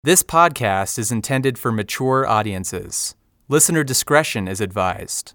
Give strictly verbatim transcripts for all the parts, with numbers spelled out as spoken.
This podcast is intended for mature audiences. Listener discretion is advised.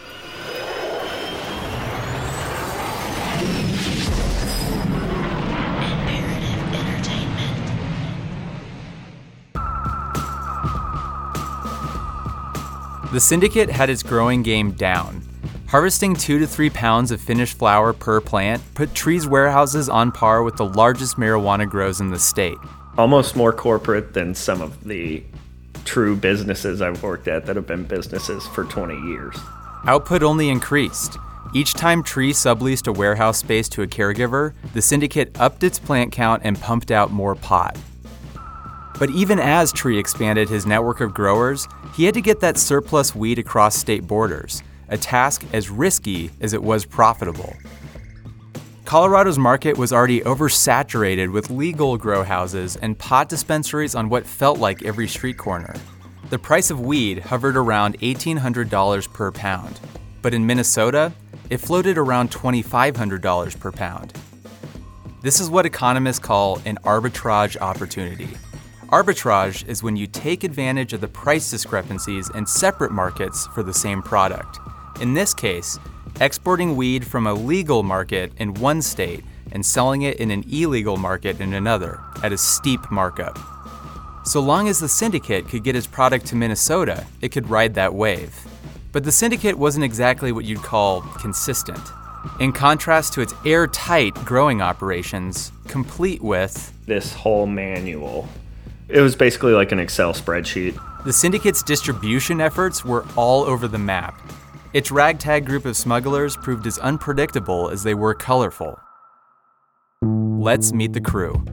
The Syndicate had its growing game down. Harvesting two to three pounds of finished flower per plant put Tree's warehouses on par with the largest marijuana grows in the state. Almost more corporate than some of the true businesses I've worked at that have been businesses for twenty years. Output only increased. Each time Tree subleased a warehouse space to a caregiver, the Syndicate upped its plant count and pumped out more pot. But even as Tree expanded his network of growers, he had to get that surplus weed across state borders, a task as risky as it was profitable. Colorado's market was already oversaturated with legal grow houses and pot dispensaries on what felt like every street corner. The price of weed hovered around eighteen hundred dollars per pound, but in Minnesota, it floated around twenty-five hundred dollars per pound. This is what economists call an arbitrage opportunity. Arbitrage is when you take advantage of the price discrepancies in separate markets for the same product. In this case, exporting weed from a legal market in one state and selling it in an illegal market in another at a steep markup. So long as the Syndicate could get its product to Minnesota, it could ride that wave. But the Syndicate wasn't exactly what you'd call consistent. In contrast to its airtight growing operations, complete with This whole manual. It was basically like an Excel spreadsheet. The Syndicate's distribution efforts were all over the map. Its ragtag group of smugglers proved as unpredictable as they were colorful. Let's meet the crew.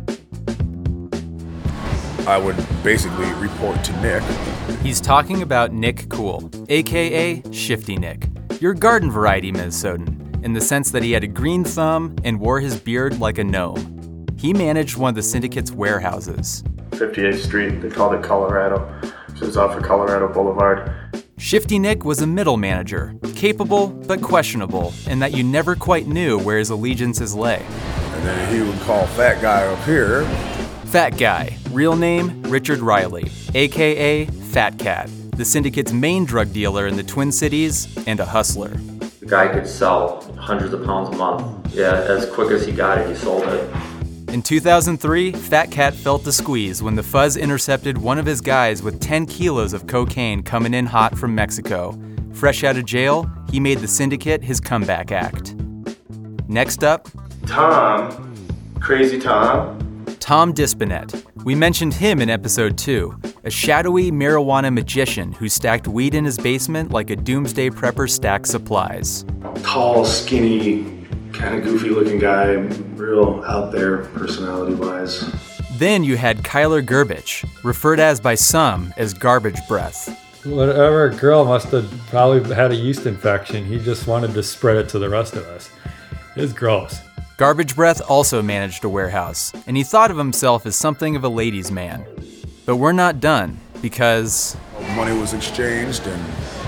I would basically report to Nick. He's talking about Nick Cool, aka Shifty Nick, your garden variety Minnesotan, in the sense that he had a green thumb and wore his beard like a gnome. He managed one of the Syndicate's warehouses. fifty-eighth Street, they called it Colorado. It was off of Colorado Boulevard. Shifty Nick was a middle manager, capable but questionable, in that you never quite knew where his allegiances lay. And then he would call Fat Guy up here. Fat Guy, real name Richard Riley, aka Fat Cat, the Syndicate's main drug dealer in the Twin Cities and a hustler. The guy could sell hundreds of pounds a month. Yeah, as quick as he got it, he sold it. In two thousand three, Fat Cat felt the squeeze when the Fuzz intercepted one of his guys with ten kilos of cocaine coming in hot from Mexico. Fresh out of jail, he made the Syndicate his comeback act. Next up, Tom, Crazy Tom. Tom Dispinet. We mentioned him in episode two, a shadowy marijuana magician who stacked weed in his basement like a doomsday prepper stacks supplies. Tall, skinny, kind of goofy looking guy, real out there personality-wise. Then you had Kyler Gerbich, referred as by some as Garbage Breath. Whatever girl must have probably had a yeast infection. He just wanted to spread it to the rest of us. It's gross. Garbage Breath also managed a warehouse, and he thought of himself as something of a ladies' man. But we're not done, because Money was exchanged, and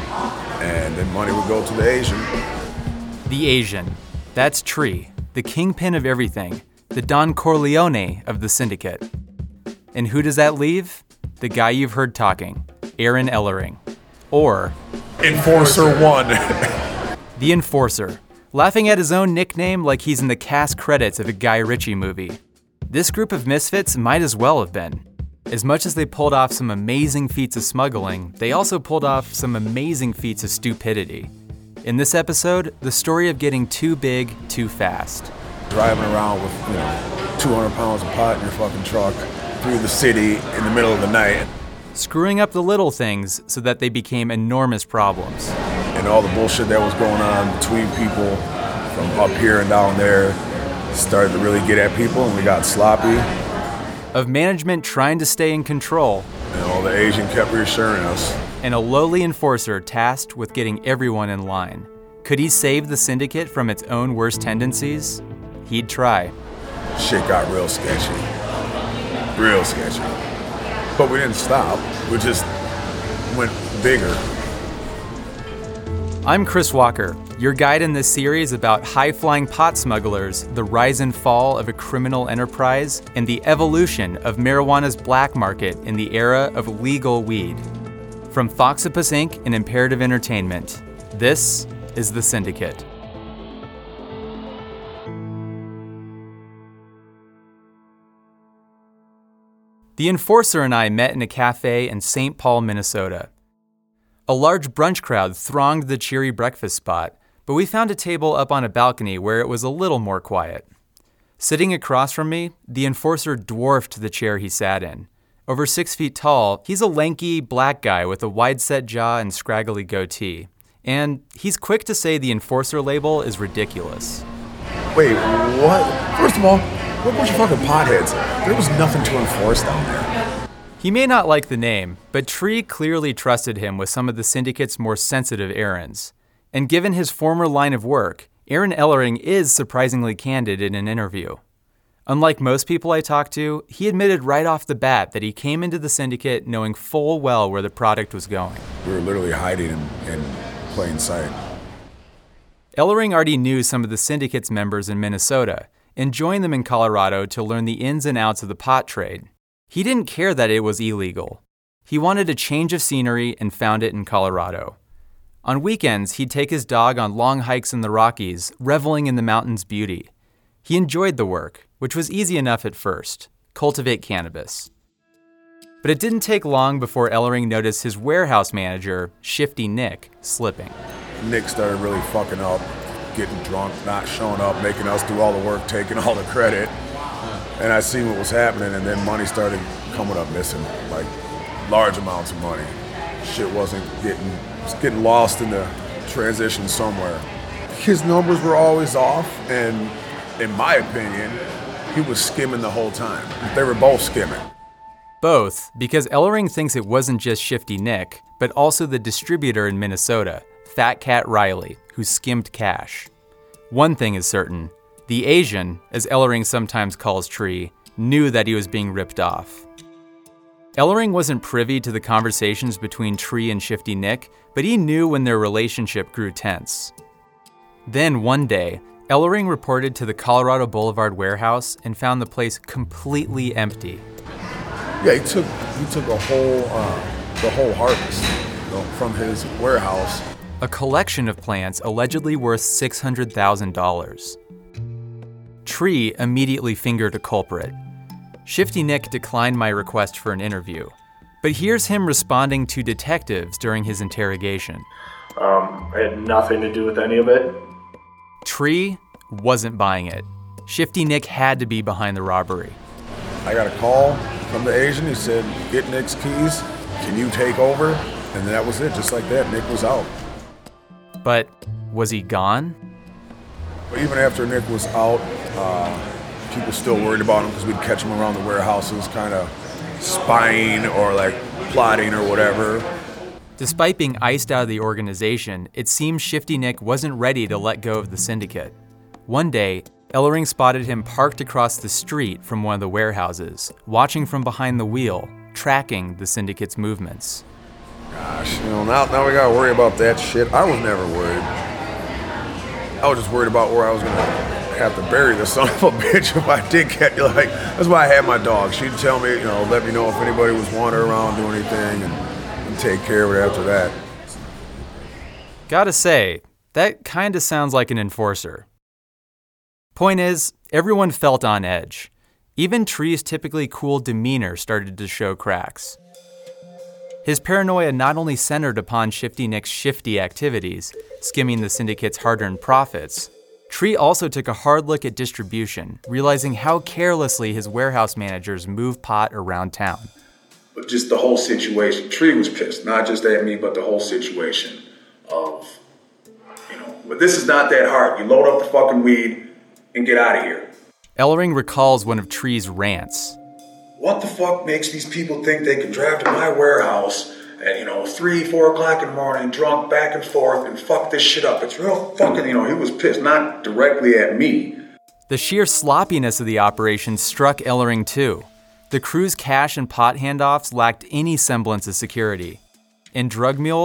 and then money would go to the Asian. the Asian. That's Tree, the kingpin of everything, the Don Corleone of the Syndicate. And who does that leave? The guy you've heard talking, Aaron Ellering. Or Enforcer One. the Enforcer, laughing at his own nickname like he's in the cast credits of a Guy Ritchie movie. This group of misfits might as well have been. As much as they pulled off some amazing feats of smuggling, they also pulled off some amazing feats of stupidity. In this episode, the story of getting too big, too fast. Driving around with, you know, two hundred pounds of pot in your fucking truck through the city in the middle of the night. Screwing up the little things so that they became enormous problems. And all the bullshit that was going on between people from up here and down there started to really get at people, and we got sloppy. Of management trying to stay in control. And all the Asian kept reassuring us. And a lowly enforcer tasked with getting everyone in line. Could he save the Syndicate from its own worst tendencies? He'd try. Shit got real sketchy. Real sketchy. But we didn't stop. We just went bigger. I'm Chris Walker, your guide in this series about high-flying pot smugglers, the rise and fall of a criminal enterprise, and the evolution of marijuana's black market in the era of legal weed. From Foxipus Incorporated and Imperative Entertainment, this is The Syndicate. The enforcer and I met in a cafe in Saint Paul, Minnesota. A large brunch crowd thronged the cheery breakfast spot, but we found a table up on a balcony where it was a little more quiet. Sitting across from me, the enforcer dwarfed the chair he sat in. Over six feet tall, he's a lanky, black guy with a wide-set jaw and scraggly goatee. And he's quick to say the enforcer label is ridiculous. Wait, what? First of all, what bunch of fucking potheads? There was nothing to enforce down there. He may not like the name, but Tree clearly trusted him with some of the Syndicate's more sensitive errands. And given his former line of work, Aaron Ellering is surprisingly candid in an interview. Unlike most people I talked to, he admitted right off the bat that he came into the Syndicate knowing full well where the product was going. We were literally hiding in, in plain sight. Ellering already knew some of the Syndicate's members in Minnesota and joined them in Colorado to learn the ins and outs of the pot trade. He didn't care that it was illegal. He wanted a change of scenery and found it in Colorado. On weekends, he'd take his dog on long hikes in the Rockies, reveling in the mountain's beauty. He enjoyed the work, which was easy enough at first: cultivate cannabis. But it didn't take long before Ellering noticed his warehouse manager, Shifty Nick, slipping. Nick started really fucking up, getting drunk, not showing up, making us do all the work, taking all the credit. And I seen what was happening, and then money started coming up missing, like large amounts of money. Shit wasn't getting, it was getting lost in the transition somewhere. His numbers were always off, and in my opinion, he was skimming the whole time. They were both skimming. Both, because Ellering thinks it wasn't just Shifty Nick, but also the distributor in Minnesota, Fat Cat Riley, who skimmed cash. One thing is certain: the Asian, as Ellering sometimes calls Tree, knew that he was being ripped off. Ellering wasn't privy to the conversations between Tree and Shifty Nick, but he knew when their relationship grew tense. Then one day, Ellering reported to the Colorado Boulevard warehouse and found the place completely empty. Yeah, he took he took a whole uh, the whole harvest, you know, from his warehouse. A collection of plants allegedly worth six hundred thousand dollars. Tree immediately fingered a culprit. Shifty Nick declined my request for an interview, but here's him responding to detectives during his interrogation. Um, I had nothing to do with any of it. Tree wasn't buying it. Shifty Nick had to be behind the robbery. I got a call from the Asian. He said, "Get Nick's keys. Can you take over?" And that was it. Just like that, Nick was out. But was he gone? But even after Nick was out, uh, people still worried about him because we'd catch him around the warehouses, kind of spying or like plotting or whatever. Despite being iced out of the organization, it seems Shifty Nick wasn't ready to let go of the Syndicate. One day, Ellering spotted him parked across the street from one of the warehouses, watching from behind the wheel, tracking the Syndicate's movements. Gosh, you know, now, now we gotta worry about that shit. I was never worried. I was just worried about where I was gonna have to bury the son of a bitch if I did get, like, that's why I had my dog. She'd tell me, you know, let me know if anybody was wandering around doing anything, and, and take care of it after that. Gotta say, that kinda sounds like an enforcer. Point is, everyone felt on edge. Even Tree's typically cool demeanor started to show cracks. His paranoia not only centered upon Shifty Nick's shifty activities, skimming the Syndicate's hard-earned profits, Tree also took a hard look at distribution, realizing how carelessly his warehouse managers move pot around town. But just the whole situation, Tree was pissed, not just at me, but the whole situation of, you know, but this is not that hard. You load up the fucking weed and get out of here. Ellering recalls one of Tree's rants. What the fuck makes these people think they can drive to my warehouse at, you know, three, four o'clock in the morning, drunk, back and forth, and fuck this shit up? It's real fucking, you know, he was pissed, not directly at me. The sheer sloppiness of the operation struck Ellering too. The crew's cash and pot handoffs lacked any semblance of security. And drug mules,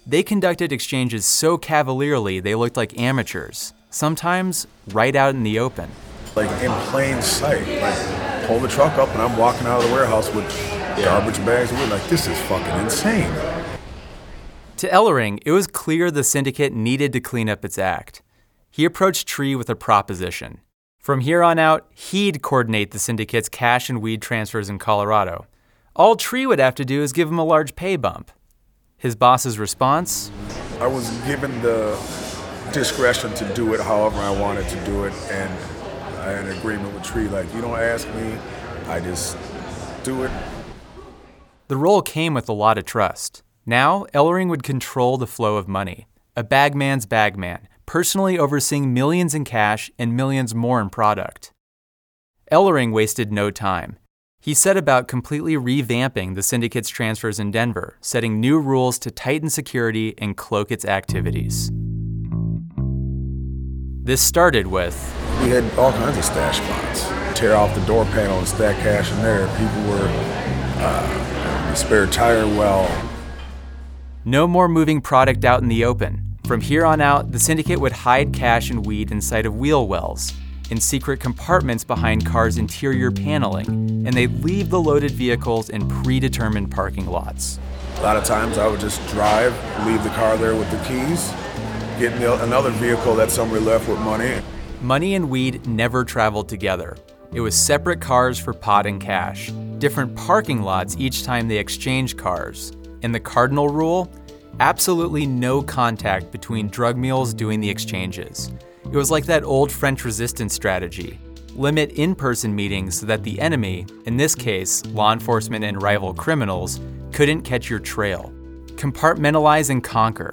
They conducted exchanges so cavalierly they looked like amateurs, sometimes right out in the open. Like in plain sight, like pull the truck up and I'm walking out of the warehouse with yeah. garbage bags. We're like, this is fucking insane. To Ellering, it was clear the syndicate needed to clean up its act. He approached Tree with a proposition. From here on out, he'd coordinate the syndicate's cash and weed transfers in Colorado. All Tree would have to do is give him a large pay bump. His boss's response? I was given the discretion to do it however I wanted to do it, and I had an agreement with Tree, like, you don't ask me, I just do it. The role came with a lot of trust. Now, Ellering would control the flow of money, a bagman's bagman, personally overseeing millions in cash and millions more in product. Ellering wasted no time. He set about completely revamping the syndicate's transfers in Denver, setting new rules to tighten security and cloak its activities. This started with... We had all kinds of stash spots. Tear off the door panel and stack cash in there. People were uh, spare tire well. No more moving product out in the open. From here on out, the syndicate would hide cash and weed inside of wheel wells, in secret compartments behind cars' interior paneling, and they'd leave the loaded vehicles in predetermined parking lots. A lot of times I would just drive, leave the car there with the keys, get in the, another vehicle that somebody left with money. Money and weed never traveled together. It was separate cars for pot and cash, different parking lots each time they exchanged cars. And the cardinal rule? Absolutely no contact between drug mules doing the exchanges. It was like that old French resistance strategy. Limit in-person meetings so that the enemy, in this case, law enforcement and rival criminals, couldn't catch your trail. Compartmentalize and conquer.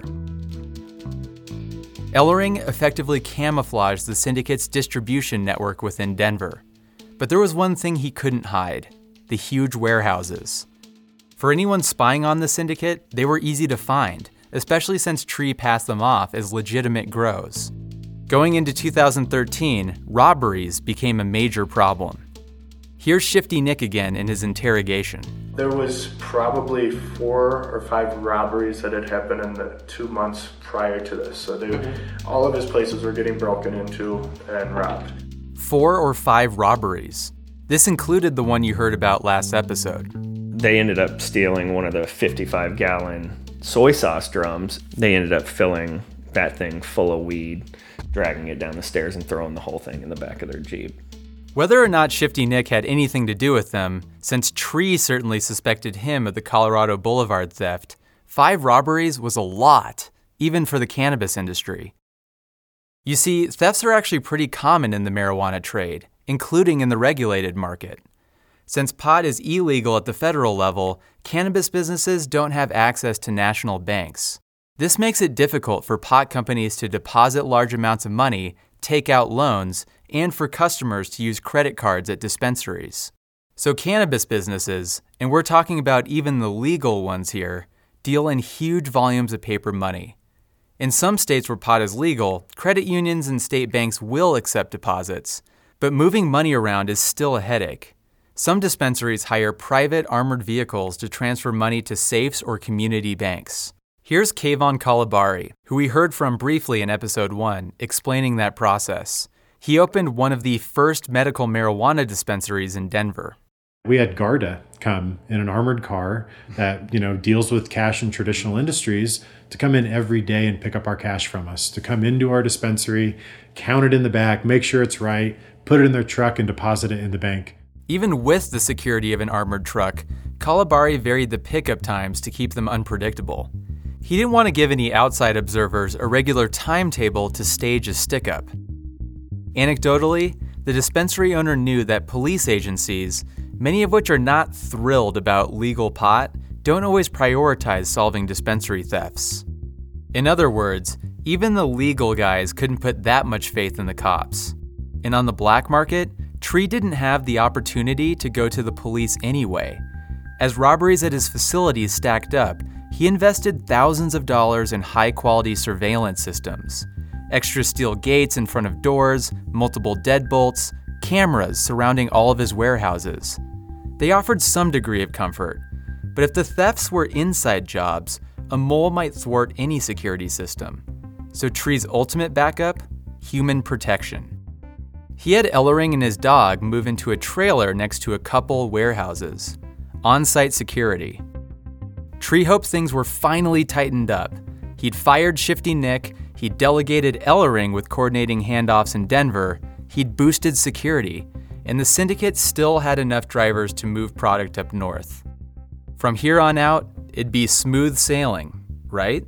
Ellering effectively camouflaged the syndicate's distribution network within Denver. But there was one thing he couldn't hide: the huge warehouses. For anyone spying on the syndicate, they were easy to find, especially since Tree passed them off as legitimate grows. Going into two thousand thirteen, robberies became a major problem. Here's Shifty Nick again in his interrogation. There was probably four or five robberies that had happened in the two months prior to this. So they, mm-hmm. all of his places were getting broken into and robbed. Four or five robberies. This included the one you heard about last episode. They ended up stealing one of the fifty-five gallon soy sauce drums. They ended up filling that thing full of weed, dragging it down the stairs and throwing the whole thing in the back of their Jeep. Whether or not Shifty Nick had anything to do with them, since Tree certainly suspected him of the Colorado Boulevard theft, five robberies was a lot, even for the cannabis industry. You see, thefts are actually pretty common in the marijuana trade, including in the regulated market. Since pot is illegal at the federal level, cannabis businesses don't have access to national banks. This makes it difficult for pot companies to deposit large amounts of money, take out loans, and for customers to use credit cards at dispensaries. So cannabis businesses, and we're talking about even the legal ones here, deal in huge volumes of paper money. In some states where pot is legal, credit unions and state banks will accept deposits, but moving money around is still a headache. Some dispensaries hire private armored vehicles to transfer money to safes or community banks. Here's Kayvon Kalabari, who we heard from briefly in episode one, explaining that process. He opened one of the first medical marijuana dispensaries in Denver. We had Garda come in an armored car that, you know, deals with cash in traditional industries to come in every day and pick up our cash from us, to come into our dispensary, count it in the back, make sure it's right, put it in their truck and deposit it in the bank. Even with the security of an armored truck, Kalabari varied the pickup times to keep them unpredictable. He didn't want to give any outside observers a regular timetable to stage a stick-up. Anecdotally, the dispensary owner knew that police agencies, many of which are not thrilled about legal pot, don't always prioritize solving dispensary thefts. In other words, even the legal guys couldn't put that much faith in the cops. And on the black market, Tree didn't have the opportunity to go to the police anyway. As robberies at his facilities stacked up, he invested thousands of dollars in high-quality surveillance systems. Extra steel gates in front of doors, multiple deadbolts, cameras surrounding all of his warehouses. They offered some degree of comfort, but if the thefts were inside jobs, a mole might thwart any security system. So Tree's ultimate backup? Human protection. He had Ellering and his dog move into a trailer next to a couple warehouses. On-site security. Tree hoped things were finally tightened up. He'd fired Shifty Nick, he'd delegated Ellering with coordinating handoffs in Denver, he'd boosted security, and the syndicate still had enough drivers to move product up north. From here on out, it'd be smooth sailing, right?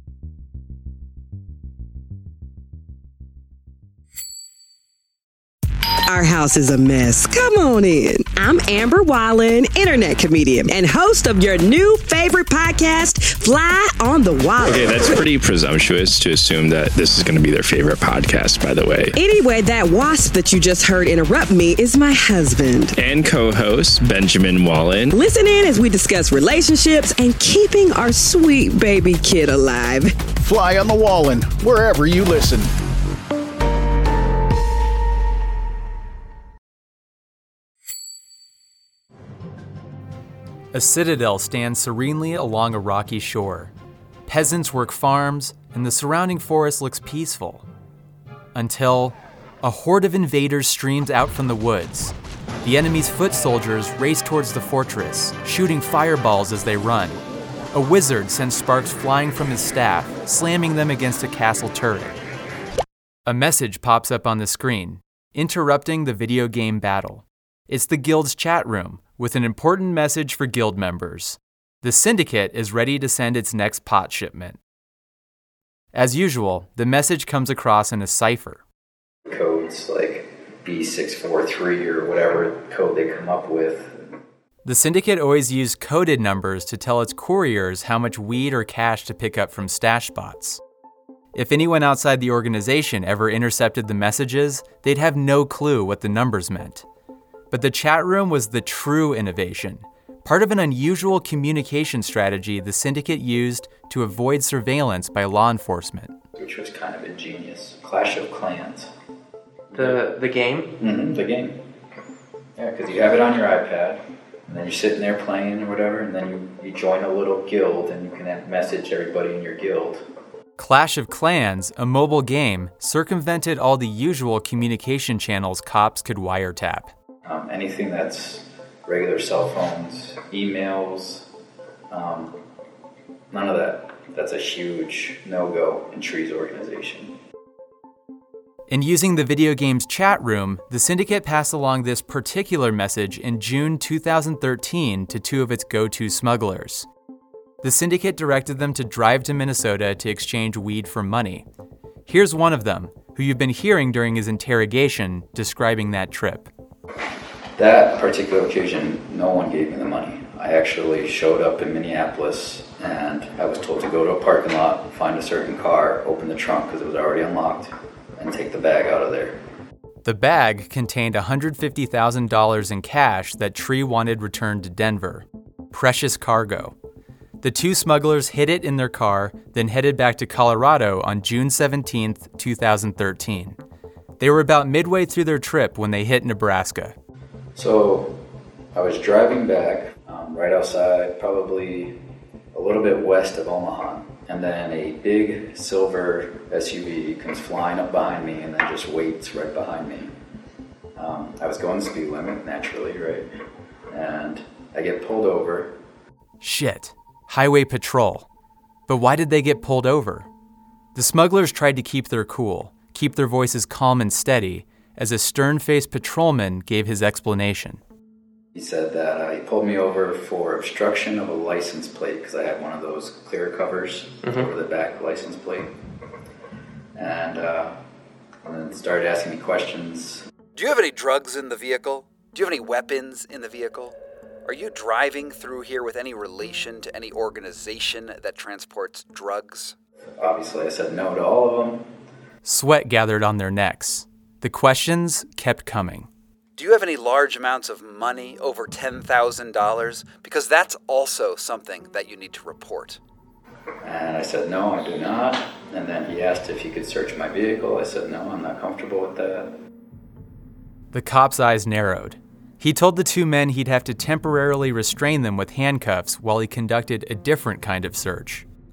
Our house is a mess. Come on in. I'm Amber Wallen, internet comedian and host of your new favorite podcast, Fly on the Wall. Okay, that's pretty presumptuous to assume that this is going to be their favorite podcast, by the way. Anyway, that wasp that you just heard interrupt me is my husband. And co-host, Benjamin Wallen. Listen in as we discuss relationships and keeping our sweet baby kid alive. Fly on the Wallen, wherever you listen. A citadel stands serenely along a rocky shore. Peasants work farms, and the surrounding forest looks peaceful. Until a horde of invaders streams out from the woods. The enemy's foot soldiers race towards the fortress, shooting fireballs as they run. A wizard sends sparks flying from his staff, slamming them against a castle turret. A message pops up on the screen, interrupting the video game battle. It's the guild's chat room, with an important message for guild members. The syndicate is ready to send its next pot shipment. As usual, the message comes across in a cipher. Codes like B six four three or whatever code they come up with. The syndicate always used coded numbers to tell its couriers how much weed or cash to pick up from stash spots. If anyone outside the organization ever intercepted the messages, they'd have no clue what the numbers meant. But the chat room was the true innovation, part of an unusual communication strategy the syndicate used to avoid surveillance by law enforcement. Which was kind of ingenious. Clash of Clans. The the game? Mm-hmm, the game. Yeah, because you have it on your iPad, and then you're sitting there playing or whatever, and then you, you join a little guild, and you can have message everybody in your guild. Clash of Clans, a mobile game, circumvented all the usual communication channels cops could wiretap. Um, anything that's regular cell phones, emails, um, none of that. That's a huge no-go in Tree's organization. In using the video game's chat room, the syndicate passed along this particular message in June two thousand thirteen to two of its go-to smugglers. The syndicate directed them to drive to Minnesota to exchange weed for money. Here's one of them, who you've been hearing during his interrogation, describing that trip. That particular occasion, no one gave me the money. I actually showed up in Minneapolis, and I was told to go to a parking lot, find a certain car, open the trunk because it was already unlocked, and take the bag out of there. The bag contained one hundred fifty thousand dollars in cash that Tree wanted returned to Denver. Precious cargo. The two smugglers hid it in their car, then headed back to Colorado on June seventeenth, two thousand thirteen. They were about midway through their trip when they hit Nebraska. So I was driving back um, right outside, probably a little bit west of Omaha, and then a big silver S U V comes flying up behind me and then just waits right behind me. Um, I was going the speed limit, naturally, right? And I get pulled over. Shit. Highway patrol. But why did they get pulled over? The smugglers tried to keep their cool, keep their voices calm and steady, as a stern-faced patrolman gave his explanation. He said that uh, he pulled me over for obstruction of a license plate because I had one of those clear covers mm-hmm. over the back license plate. And, uh, and then started asking me questions. Do you have any drugs in the vehicle? Do you have any weapons in the vehicle? Are you driving through here with any relation to any organization that transports drugs? Obviously, I said no to all of them. Sweat gathered on their necks. The questions kept coming. Do you have any large amounts of money, over ten thousand dollars? Because that's also something that you need to report. And I said, no, I do not. And then he asked if he could search my vehicle. I said, no, I'm not comfortable with that. The cop's eyes narrowed. He told the two men he'd have to temporarily restrain them with handcuffs while he conducted a different kind of search.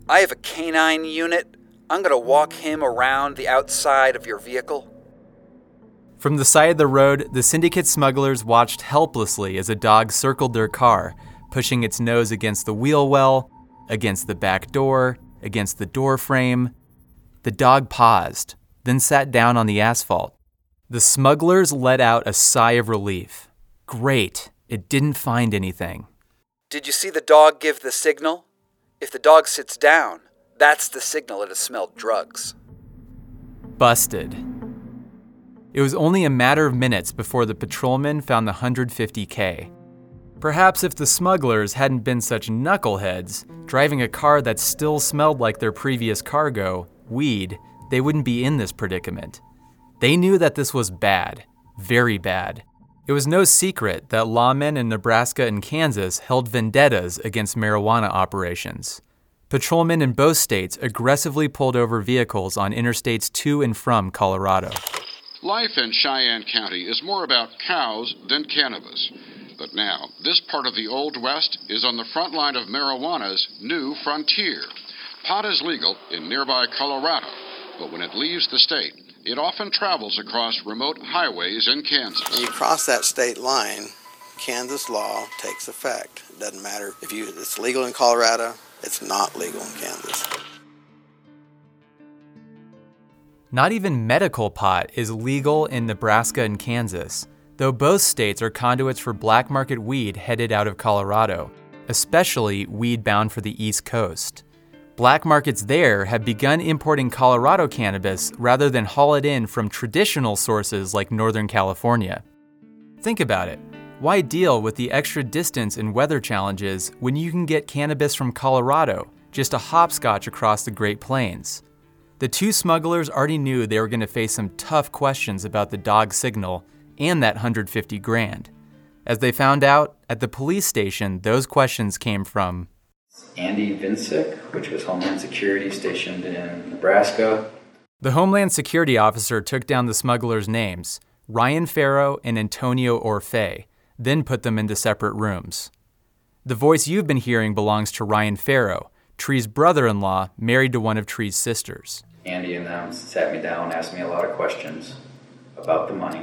I have a canine unit. I'm gonna walk him around the outside of your vehicle. From the side of the road, the syndicate smugglers watched helplessly as a dog circled their car, pushing its nose against the wheel well, against the back door, against the door frame. The dog paused, then sat down on the asphalt. The smugglers let out a sigh of relief. Great, it didn't find anything. Did you see the dog give the signal? If the dog sits down, that's the signal it has smelled drugs. Busted. It was only a matter of minutes before the patrolmen found the one hundred fifty K. Perhaps if the smugglers hadn't been such knuckleheads, driving a car that still smelled like their previous cargo, weed, they wouldn't be in this predicament. They knew that this was bad, very bad. It was no secret that lawmen in Nebraska and Kansas held vendettas against marijuana operations. Patrolmen in both states aggressively pulled over vehicles on interstates to and from Colorado. Life in Cheyenne County is more about cows than cannabis. But now, this part of the Old West is on the front line of marijuana's new frontier. Pot is legal in nearby Colorado, but when it leaves the state, it often travels across remote highways in Kansas. When you cross that state line, Kansas law takes effect. It doesn't matter if you, it's legal in Colorado, it's not legal in Kansas. Not even medical pot is legal in Nebraska and Kansas, though both states are conduits for black market weed headed out of Colorado, especially weed bound for the East Coast. Black markets there have begun importing Colorado cannabis rather than haul it in from traditional sources like Northern California. Think about it. Why deal with the extra distance and weather challenges when you can get cannabis from Colorado, just a hopscotch across the Great Plains? The two smugglers already knew they were going to face some tough questions about the dog signal and that one hundred fifty grand. As they found out, at the police station, those questions came from Andy Vincic, which was Homeland Security stationed in Nebraska. The Homeland Security officer took down the smugglers' names, Ryan Farrow and Antonio Orfe, then put them into separate rooms. The voice you've been hearing belongs to Ryan Farrow, Tree's brother-in-law, married to one of Tree's sisters. Andy and them sat me down, asked me a lot of questions about the money.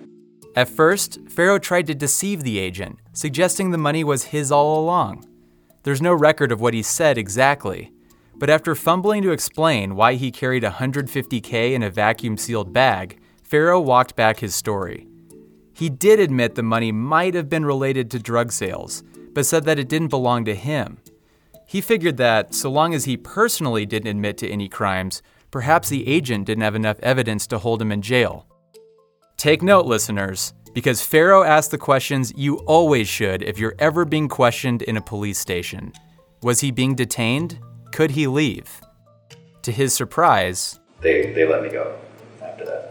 At first, Farrow tried to deceive the agent, suggesting the money was his all along. There's no record of what he said exactly, but after fumbling to explain why he carried one hundred fifty K in a vacuum-sealed bag, Farrow walked back his story. He did admit the money might have been related to drug sales, but said that it didn't belong to him. He figured that, so long as he personally didn't admit to any crimes, perhaps the agent didn't have enough evidence to hold him in jail. Take note, listeners, because Farrow asked the questions you always should if you're ever being questioned in a police station. Was he being detained? Could he leave? To his surprise, They, they let me go after that.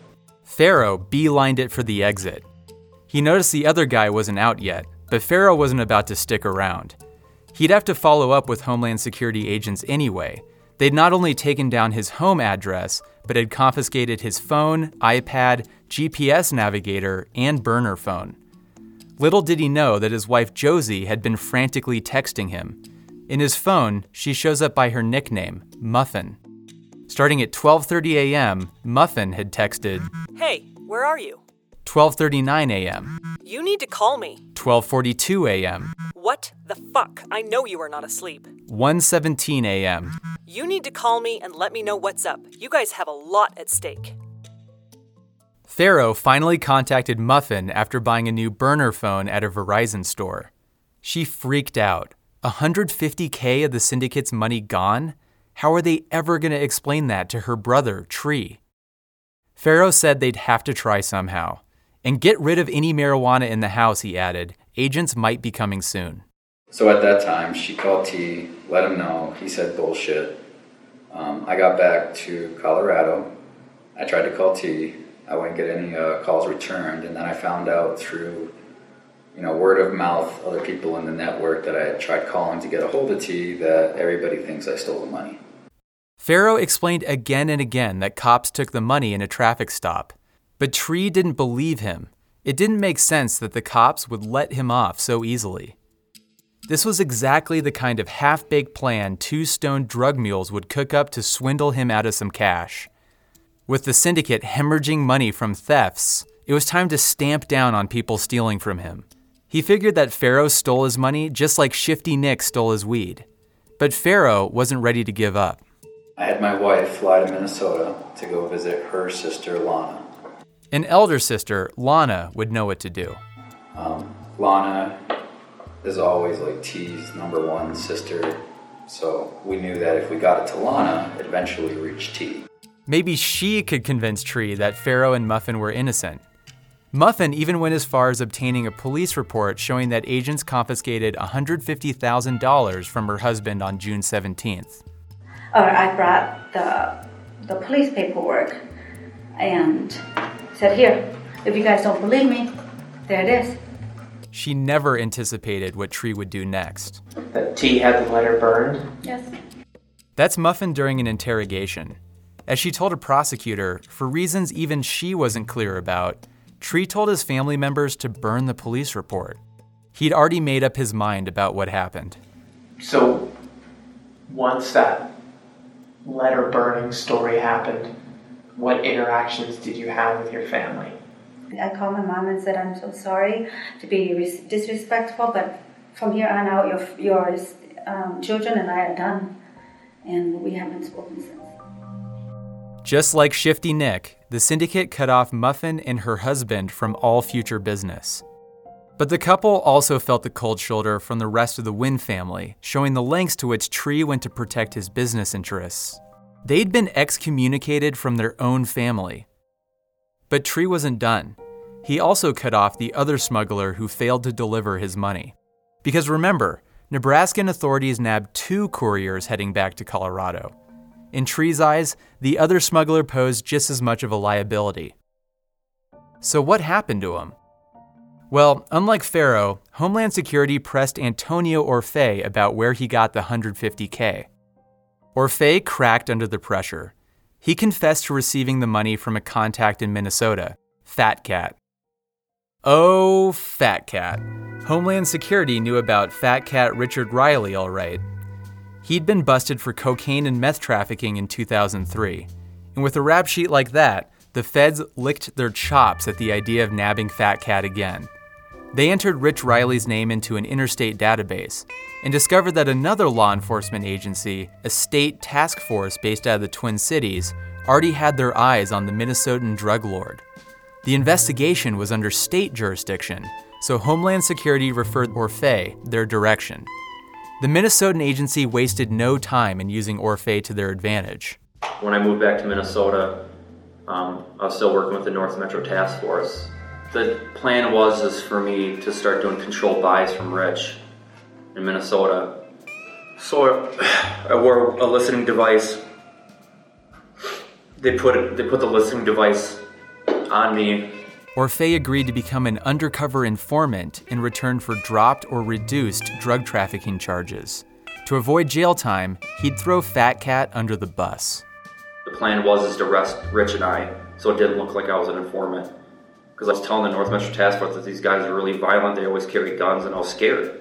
Farrow beelined it for the exit. He noticed the other guy wasn't out yet, but Farrow wasn't about to stick around. He'd have to follow up with Homeland Security agents anyway. They'd not only taken down his home address, but had confiscated his phone, iPad, G P S navigator, and burner phone. Little did he know that his wife Josie had been frantically texting him. In his phone, she shows up by her nickname, Muffin. Starting at twelve thirty a.m., Muffin had texted, "Hey, where are you?" twelve thirty-nine a.m., You need to call me. twelve forty-two a.m., What the fuck? I know you are not asleep. one seventeen a.m., You need to call me and let me know what's up. You guys have a lot at stake. Farrow finally contacted Muffin after buying a new burner phone at a Verizon store. She freaked out. one hundred fifty K of the syndicate's money gone? How are they ever going to explain that to her brother, Tree? Farrow said they'd have to try somehow. And get rid of any marijuana in the house, he added. Agents might be coming soon. So at that time, she called T, let him know. He said bullshit. Um, I got back to Colorado. I tried to call T. I wouldn't get any uh, calls returned. And then I found out through, you know, word of mouth, other people in the network that I had tried calling to get a hold of T, that everybody thinks I stole the money. Farrow explained again and again that cops took the money in a traffic stop. But Tree didn't believe him. It didn't make sense that the cops would let him off so easily. This was exactly the kind of half-baked plan two stoned drug mules would cook up to swindle him out of some cash. With the syndicate hemorrhaging money from thefts, it was time to stamp down on people stealing from him. He figured that Pharaoh stole his money just like Shifty Nick stole his weed. But Pharaoh wasn't ready to give up. I had my wife fly to Minnesota to go visit her sister, Lana. An elder sister, Lana, would know what to do. Um, Lana is always like T's number one sister, so we knew that if we got it to Lana, it'd eventually reach T. Maybe she could convince Tree that Pharaoh and Muffin were innocent. Muffin even went as far as obtaining a police report showing that agents confiscated one hundred fifty thousand dollars from her husband on June seventeenth. Uh, I brought the, the police paperwork and said, here, if you guys don't believe me, there it is. She never anticipated what Tree would do next. That T had the letter burned? Yes. That's Muffin during an interrogation. As she told a prosecutor, for reasons even she wasn't clear about, Tree told his family members to burn the police report. He'd already made up his mind about what happened. So, once that letter burning story happened, what interactions did you have with your family? I called my mom and said, I'm so sorry to be res- disrespectful, but from here on out, your, your um, children and I are done. And we haven't spoken since. Just like Shifty Nick, the syndicate cut off Muffin and her husband from all future business. But the couple also felt the cold shoulder from the rest of the Wynn family, showing the lengths to which Tree went to protect his business interests. They'd been excommunicated from their own family. But Tree wasn't done. He also cut off the other smuggler who failed to deliver his money. Because remember, Nebraskan authorities nabbed two couriers heading back to Colorado. In Tree's eyes, the other smuggler posed just as much of a liability. So what happened to him? Well, unlike Pharaoh, Homeland Security pressed Antonio Orfe about where he got the one hundred fifty K. Orfe cracked under the pressure. He confessed to receiving the money from a contact in Minnesota, Fat Cat. Oh, Fat Cat. Homeland Security knew about Fat Cat Richard Riley, all right. He'd been busted for cocaine and meth trafficking in two thousand three. And with a rap sheet like that, the feds licked their chops at the idea of nabbing Fat Cat again. They entered Rich Riley's name into an interstate database and discovered that another law enforcement agency, a state task force based out of the Twin Cities, already had their eyes on the Minnesotan drug lord. The investigation was under state jurisdiction, so Homeland Security referred Orfe their direction. The Minnesotan agency wasted no time in using Orfe to their advantage. When I moved back to Minnesota, um, I was still working with the North Metro Task Force. The plan was is for me to start doing controlled buys from Rich in Minnesota. So I wore a listening device. They put they put the listening device on me. Orfe agreed to become an undercover informant in return for dropped or reduced drug trafficking charges. To avoid jail time, he'd throw Fat Cat under the bus. The plan was is to arrest Rich and I, so it didn't look like I was an informant. Because I was telling the North Metro Task Force that these guys are really violent, they always carry guns, and I was scared.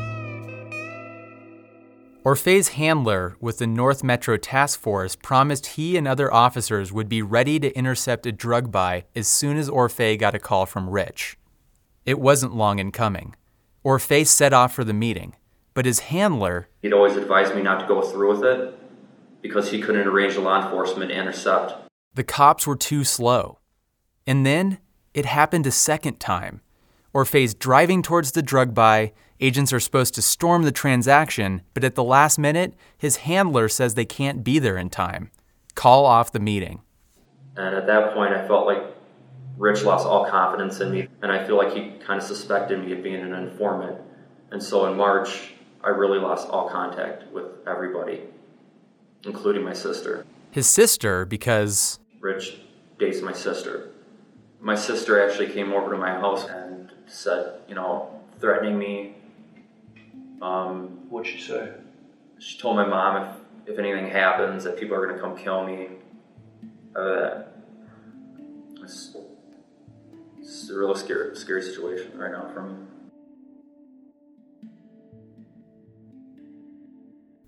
Orfe's handler with the North Metro Task Force promised he and other officers would be ready to intercept a drug buy as soon as Orfe got a call from Rich. It wasn't long in coming. Orfe set off for the meeting, but his handler... He'd always advised me not to go through with it because he couldn't arrange law enforcement to intercept. The cops were too slow. And then it happened a second time. Orfe's driving towards the drug buy. Agents are supposed to storm the transaction, but at the last minute, his handler says they can't be there in time. Call off the meeting. And at that point, I felt like Rich lost all confidence in me, and I feel like he kind of suspected me of being an informant. And so in March, I really lost all contact with everybody, including my sister. His sister, because... Rich dates my sister. My sister actually came over to my house and said, you know, threatening me. Um, What'd she say? She told my mom if, if anything happens that people are going to come kill me. Uh, it's, it's a real scary, scary situation right now for me.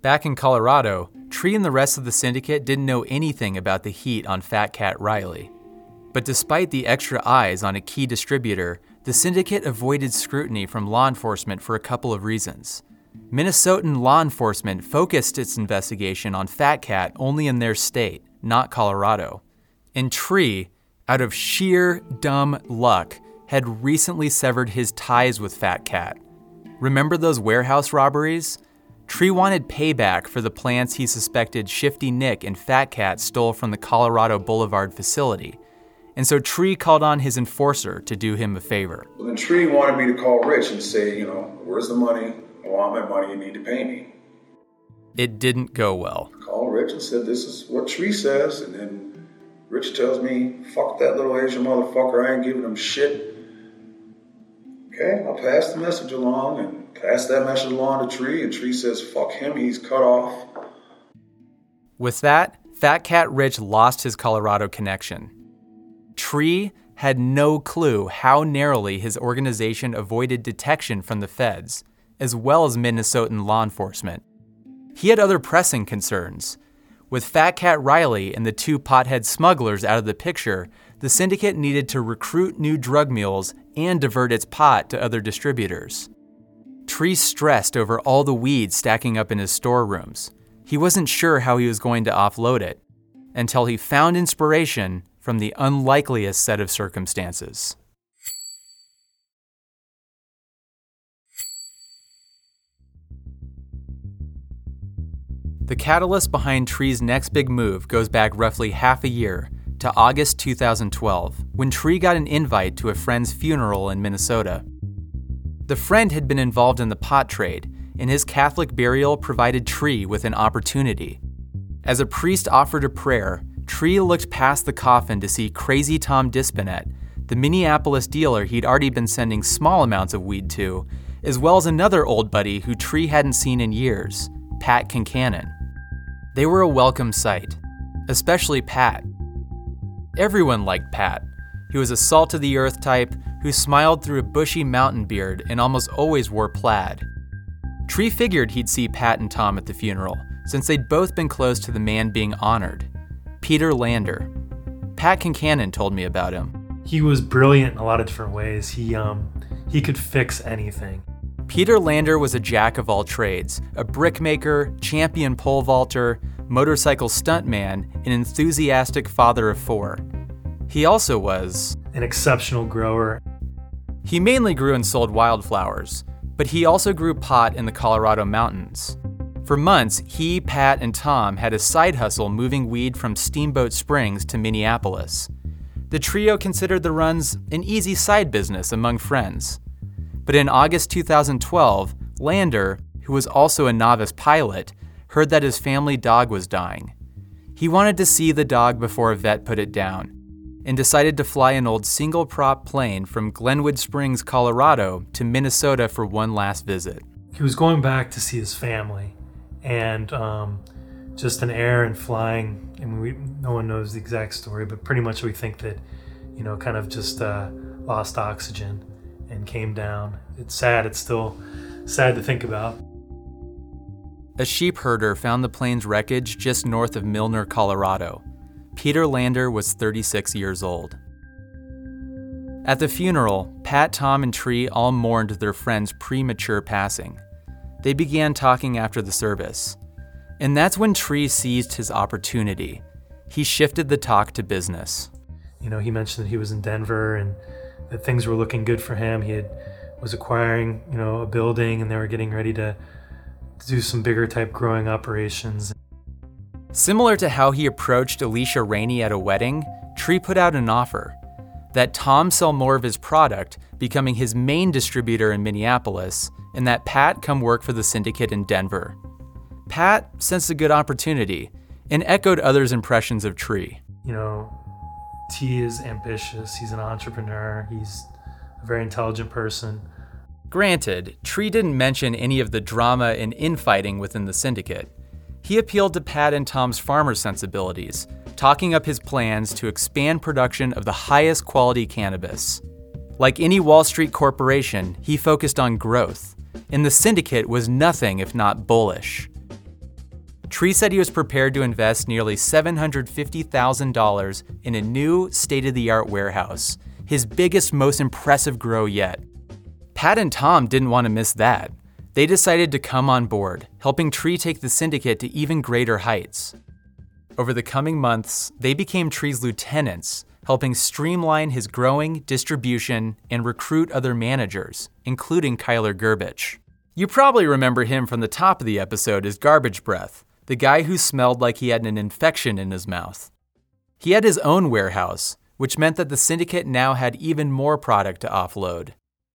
Back in Colorado, Tree and the rest of the syndicate didn't know anything about the heat on Fat Cat Riley. But despite the extra eyes on a key distributor, the syndicate avoided scrutiny from law enforcement for a couple of reasons. Minnesotan law enforcement focused its investigation on Fat Cat only in their state, not Colorado. And Tree, out of sheer dumb luck, had recently severed his ties with Fat Cat. Remember those warehouse robberies? Tree wanted payback for the plants he suspected Shifty Nick and Fat Cat stole from the Colorado Boulevard facility. And so Tree called on his enforcer to do him a favor. Well, then Tree wanted me to call Rich and say, you know, where's the money? I want my money, you need to pay me. It didn't go well. I called Rich and said, this is what Tree says, and then Rich tells me, fuck that little Asian motherfucker, I ain't giving him shit. Okay, I'll pass the message along and pass that message along to Tree, and Tree says, fuck him, he's cut off. With that, Fat Cat Rich lost his Colorado connection. Tree had no clue how narrowly his organization avoided detection from the feds, as well as Minnesotan law enforcement. He had other pressing concerns. With Fat Cat Riley and the two pothead smugglers out of the picture, the syndicate needed to recruit new drug mules and divert its pot to other distributors. Tree stressed over all the weed stacking up in his storerooms. He wasn't sure how he was going to offload it, until he found inspiration from the unlikeliest set of circumstances. The catalyst behind Tree's next big move goes back roughly half a year to August two thousand twelve, when Tree got an invite to a friend's funeral in Minnesota. The friend had been involved in the pot trade, and his Catholic burial provided Tree with an opportunity. As a priest offered a prayer, Tree looked past the coffin to see Crazy Tom Dispinet, the Minneapolis dealer he'd already been sending small amounts of weed to, as well as another old buddy who Tree hadn't seen in years, Pat Kincannon. They were a welcome sight, especially Pat. Everyone liked Pat. He was a salt-of-the-earth type who smiled through a bushy mountain beard and almost always wore plaid. Tree figured he'd see Pat and Tom at the funeral, since they'd both been close to the man being honored, Peter Lander. Pat Kincannon told me about him. He was brilliant in a lot of different ways. He um he could fix anything. Peter Lander was a jack of all trades, a brickmaker, champion pole vaulter, motorcycle stuntman, and enthusiastic father of four. He also was an exceptional grower. He mainly grew and sold wildflowers, but he also grew pot in the Colorado mountains. For months, he, Pat, and Tom had a side hustle moving weed from Steamboat Springs to Minneapolis. The trio considered the runs an easy side business among friends. But in August two thousand twelve, Lander, who was also a novice pilot, heard that his family dog was dying. He wanted to see the dog before a vet put it down, and decided to fly an old single-prop plane from Glenwood Springs, Colorado, to Minnesota for one last visit. He was going back to see his family, and um, just in air and flying, I mean, we, no one knows the exact story, but pretty much we think that, you know, kind of just uh, lost oxygen and came down. It's sad. It's still sad to think about. A sheep herder found the plane's wreckage just north of Milner, Colorado. Peter Lander was thirty-six years old. At the funeral, Pat, Tom, and Tree all mourned their friend's premature passing. They began talking after the service. And that's when Tree seized his opportunity. He shifted the talk to business. You know, he mentioned that he was in Denver and that things were looking good for him. He had, was acquiring, you know, a building, and they were getting ready to, to do some bigger type growing operations. Similar to how he approached Alicia Rainey at a wedding, Tree put out an offer that Tom sell more of his product, becoming his main distributor in Minneapolis, and that Pat come work for the syndicate in Denver. Pat sensed a good opportunity and echoed others' impressions of Tree. You know, T is ambitious, he's an entrepreneur, he's a very intelligent person. Granted, Tree didn't mention any of the drama and infighting within the syndicate. He appealed to Pat and Tom's farmer sensibilities, talking up his plans to expand production of the highest quality cannabis. Like any Wall Street corporation, he focused on growth, and the syndicate was nothing if not bullish. Tree said he was prepared to invest nearly seven hundred fifty thousand dollars in a new, state-of-the-art warehouse, his biggest, most impressive grow yet. Pat and Tom didn't want to miss that. They decided to come on board, helping Tree take the syndicate to even greater heights. Over the coming months, they became Tree's lieutenants, helping streamline his growing, distribution, and recruit other managers, including Kyler Gerbich. You probably remember him from the top of the episode as Garbage Breath, the guy who smelled like he had an infection in his mouth. He had his own warehouse, which meant that the syndicate now had even more product to offload.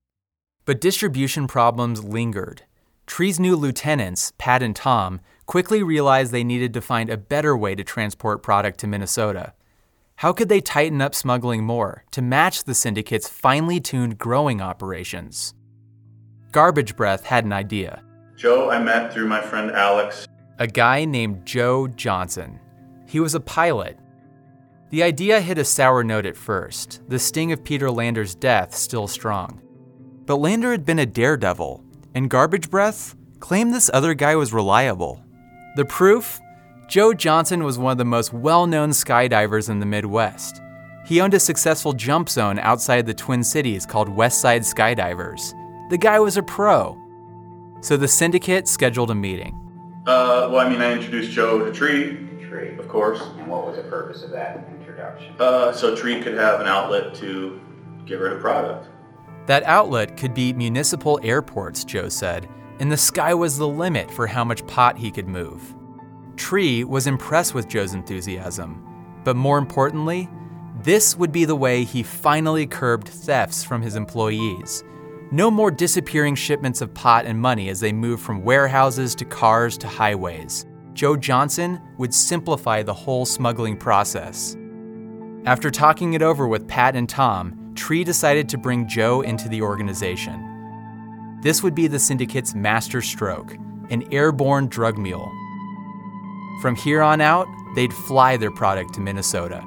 But distribution problems lingered. Tree's new lieutenants, Pat and Tom, quickly realized they needed to find a better way to transport product to Minnesota. How could they tighten up smuggling more to match the syndicate's finely tuned growing operations? Garbage Breath had an idea. Joe, I met through my friend Alex. A guy named Joe Johnson. He was a pilot. The idea hit a sour note at first, the sting of Peter Lander's death still strong. But Lander had been a daredevil, and Garbage Breath claimed this other guy was reliable. The proof? Joe Johnson was one of the most well-known skydivers in the Midwest. He owned a successful jump zone outside the Twin Cities called Westside Skydivers. The guy was a pro. So the syndicate scheduled a meeting. Uh, well, I mean, I introduced Joe to Tree. Tree. Of course. And what was the purpose of that introduction? Uh, so Tree could have an outlet to get rid of product. That outlet could be municipal airports, Joe said, and the sky was the limit for how much pot he could move. Tree was impressed with Joe's enthusiasm, but more importantly, this would be the way he finally curbed thefts from his employees. No more disappearing shipments of pot and money as they moved from warehouses to cars to highways. Joe Johnson would simplify the whole smuggling process. After talking it over with Pat and Tom, Tree decided to bring Joe into the organization. This would be the syndicate's master stroke, an airborne drug mule. From here on out, they'd fly their product to Minnesota.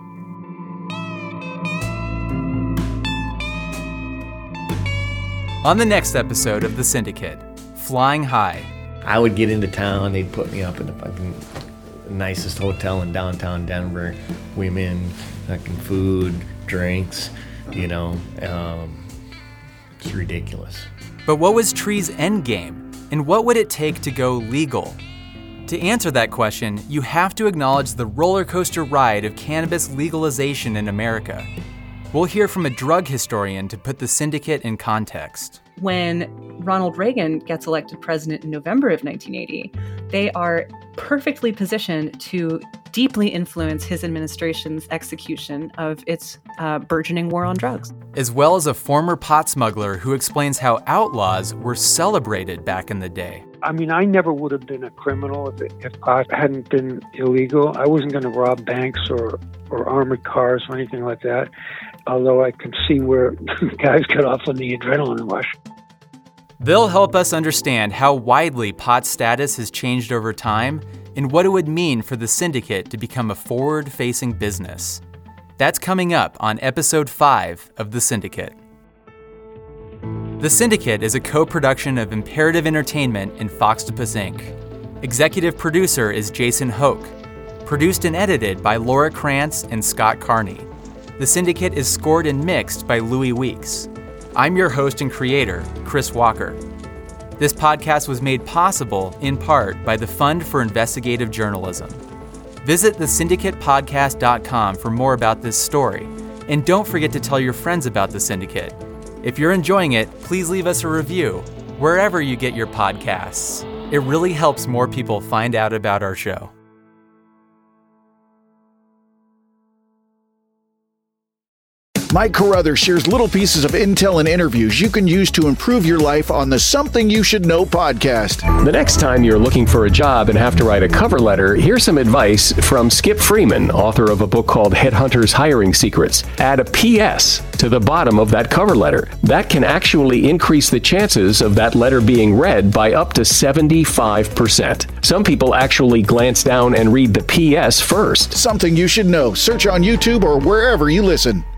On the next episode of The Syndicate, Flying High. I would get into town, they'd put me up in the fucking nicest hotel in downtown Denver. Women, fucking food, drinks, you know, um, it's ridiculous. But what was Tree's end game? And what would it take to go legal? To answer that question, you have to acknowledge the roller coaster ride of cannabis legalization in America. We'll hear from a drug historian to put the syndicate in context. When Ronald Reagan gets elected president in November of nineteen eighty, they are perfectly positioned to deeply influence his administration's execution of its uh, burgeoning war on drugs. As well as a former pot smuggler who explains how outlaws were celebrated back in the day. I mean, I never would have been a criminal if, it, if pot hadn't been illegal. I wasn't going to rob banks or, or armored cars or anything like that, although I could see where guys got off on the adrenaline rush. They'll help us understand how widely pot's status has changed over time and what it would mean for the syndicate to become a forward-facing business. That's coming up on episode five of The Syndicate. The Syndicate is a co-production of Imperative Entertainment and Foxtopus Incorporated. Executive producer is Jason Hoke. Produced and edited by Laura Krantz and Scott Carney. The Syndicate is scored and mixed by Louis Weeks. I'm your host and creator, Chris Walker. This podcast was made possible, in part, by the Fund for Investigative Journalism. Visit the syndicate podcast dot com for more about this story, and don't forget to tell your friends about The Syndicate. If you're enjoying it, please leave us a review, wherever you get your podcasts. It really helps more people find out about our show. Mike Carruthers shares little pieces of intel and interviews you can use to improve your life on the Something You Should Know podcast. The next time you're looking for a job and have to write a cover letter, here's some advice from Skip Freeman, author of a book called Headhunters Hiring Secrets. Add a P S to the bottom of that cover letter. That can actually increase the chances of that letter being read by up to seventy-five percent. Some people actually glance down and read the P S first. Something You Should Know. Search on YouTube or wherever you listen.